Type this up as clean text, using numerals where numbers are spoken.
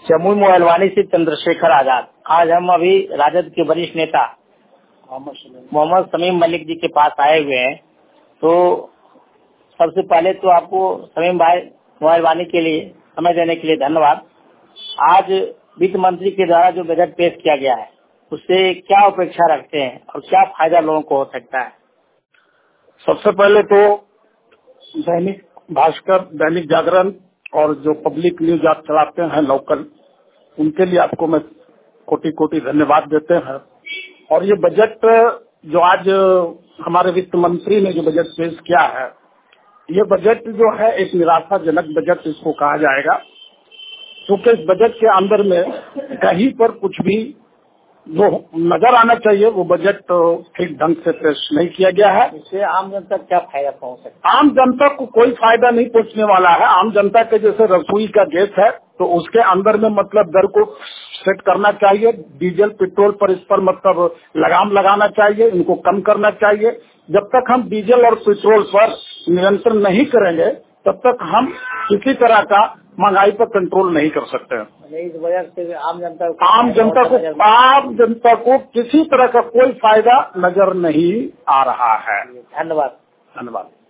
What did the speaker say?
जमुई मोहलवानी से चंद्रशेखर आजाद। आज हम अभी राजद के वरिष्ठ नेता मोहम्मद समीम मलिक जी के पास आए हुए हैं। तो सबसे पहले तो आपको समीम भाई मोहलवानी के लिए समय देने के लिए धन्यवाद। आज वित्त मंत्री के द्वारा जो बजट पेश किया गया है उससे क्या अपेक्षा रखते हैं और क्या फायदा लोगों को हो सकता है? सबसे पहले तो दैनिक भास्कर, दैनिक जागरण और जो पब्लिक न्यूज आप चलाते हैं लोकल, उनके लिए आपको मैं कोटि कोटि धन्यवाद देते हैं। और ये बजट जो आज हमारे वित्त मंत्री ने जो बजट पेश किया है, ये बजट जो है एक निराशाजनक बजट इसको कहा जाएगा, क्योंकि इस बजट के अंदर में कहीं पर कुछ भी जो नजर आना चाहिए वो बजट तो ठीक ढंग से पेश नहीं किया गया है। इससे आम जनता क्या फायदा पहुंच सकता है? आम जनता को कोई फायदा नहीं पहुंचने वाला है। आम जनता के जैसे रसोई का गैस है तो उसके अंदर में मतलब दर को सेट करना चाहिए, डीजल पेट्रोल पर इस पर मतलब लगाम लगाना चाहिए, इनको कम करना चाहिए। जब तक हम डीजल और पेट्रोल पर नियंत्रण नहीं करेंगे तब तक हम किसी तरह का महंगाई पर कंट्रोल नहीं कर सकते हैं। इस वजह से आम जनता को किसी तरह का कोई फायदा नजर नहीं आ रहा है। धन्यवाद। धन्यवाद।